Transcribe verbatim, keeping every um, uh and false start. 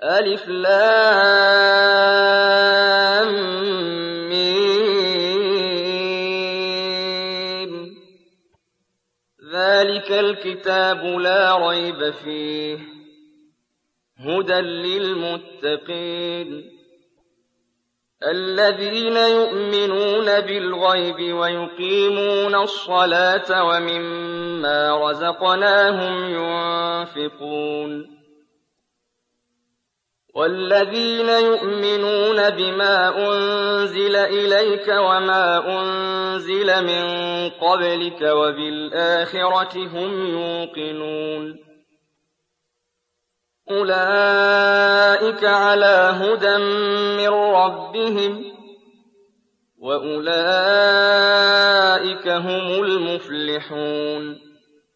ألف لام ميم ذلك الكتاب لا ريب فيه هدى للمتقين الذين يؤمنون بالغيب ويقيمون الصلاة ومما رزقناهم ينفقون والذين يؤمنون بما أنزل إليك وما أنزل من قبلك وبالآخرة هم يوقنون أولئك على هدى من ربهم وأولئك هم المفلحون